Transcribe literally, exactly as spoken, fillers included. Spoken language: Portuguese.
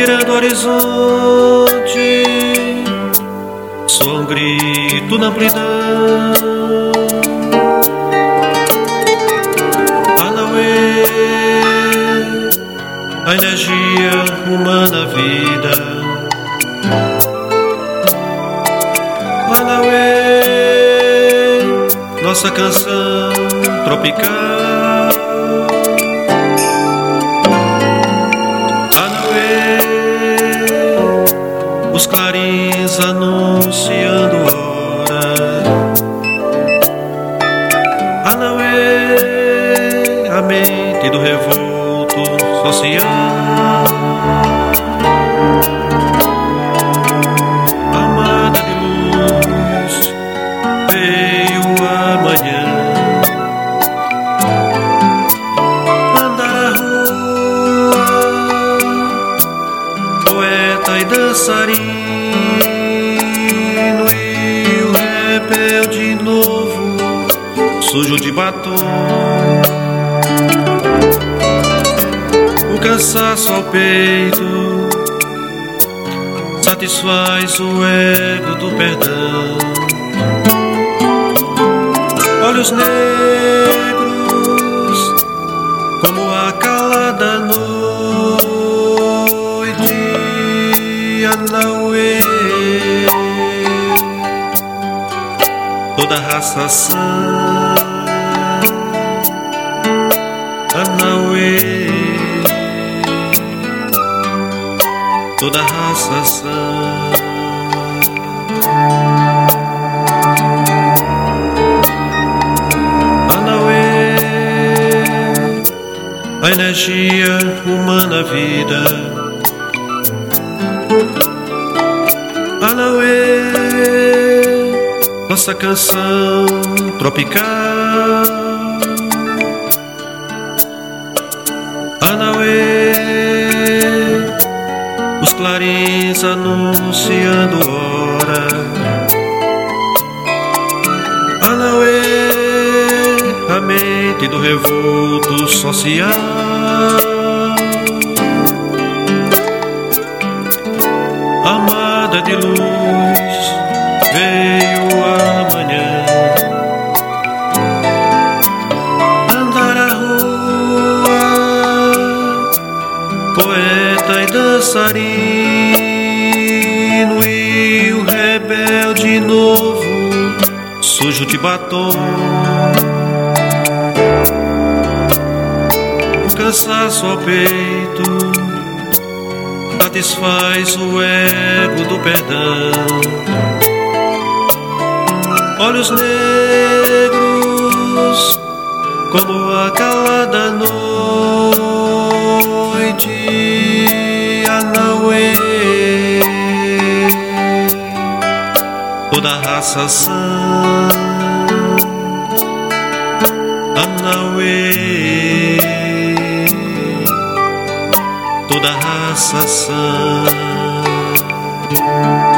beirando o horizonte, soa um grito na amplidão. Anauê, a energia humana, a vida. Anauê, nossa canção tropical. Anauê, os clarins anunciando hora. Anauê, a mente do revolto social. Amada de luz, veio amanhã. Andar a rua, poeta e dançarino, e o rebelde novo, sujo de batom. O cansaço ao peito satisfaz o ego do perdão. Olhos negros como a calada noite. Anauê, toda raça sã. Anauê, toda raça sã. Anauê, a energia humana, a vida. Anauê, nossa canção tropical. Anauê, os clarins anunciando hora. Anauê, a mente do revolto social. Amada de luz, veio amanhã. Andar a rua, poeta e dançarino, e o rebelde novo, sujo de batom. O cansaço ao peito satisfaz o ego do perdão. Olhos negros como a calada noite. Anauê, toda raça sã. Anauê, toda raça sã.